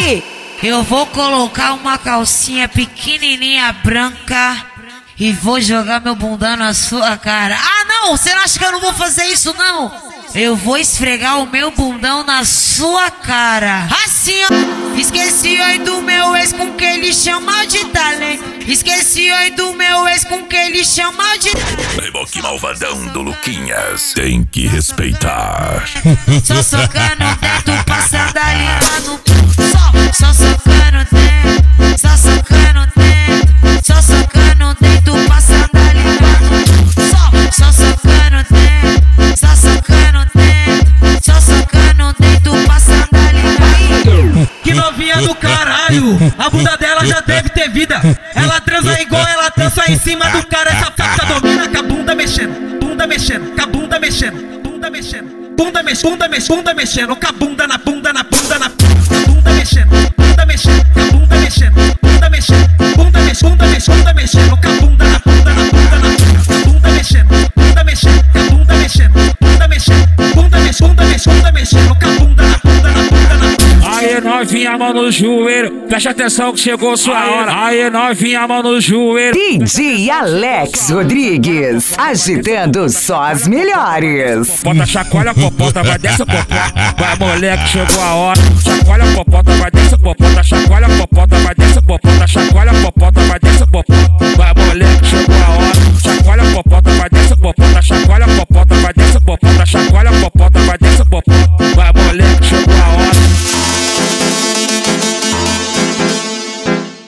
Eu vou colocar uma calcinha pequenininha branca e vou jogar meu bundão na sua cara. Ah, não! Você não acha que eu não vou fazer isso, não? Eu vou esfregar o meu bundão na sua cara. Assim, ó. Esqueci oi do meu ex com que ele chama de talento. Esqueci oi do meu ex com que ele chama de... Playboy malvadão do Luquinhas. Tem que respeitar. Só socando o dedo, passando ali lá no... Só socando o dedo, só socando o dedo, só socando o dedo, passando ali lá no... Só socando o dedo, só socando o dedo, só socando o dedo, passando ali lá. Que novinha do caralho, a bunda dela já deve ter vida. Ela transa igual ela dança em cima do cara. Essa faca domina com a bunda mexendo, bunda mexendo, com a bunda mexendo, bunda mexendo. Bunda mexendo, com a bunda na bunda na bunda na bunda mexendo, bunda mexendo, com a bunda mexendo, bunda mexendo, bunda mexendo, com a bunda na bunda na bunda na bunda mexendo, bunda mexendo, com a bunda mexendo, bunda mexendo, bunda mexendo, com a bunda na bunda na bunda na. Aí novinha, mão no joelho, preste atenção que chegou sua hora. Aí novinha, mão no joelho. DJ Alex Rodrigues, agitando só as melhores. Bota chacoalha, popota, vai descer popota. Vai moleque, chegou a hora. Chacoalha, popota, vai descer popota. Chacoalha, popota, vai descer popota. Chacoalha, popota, vai descer popota. Vai moleque,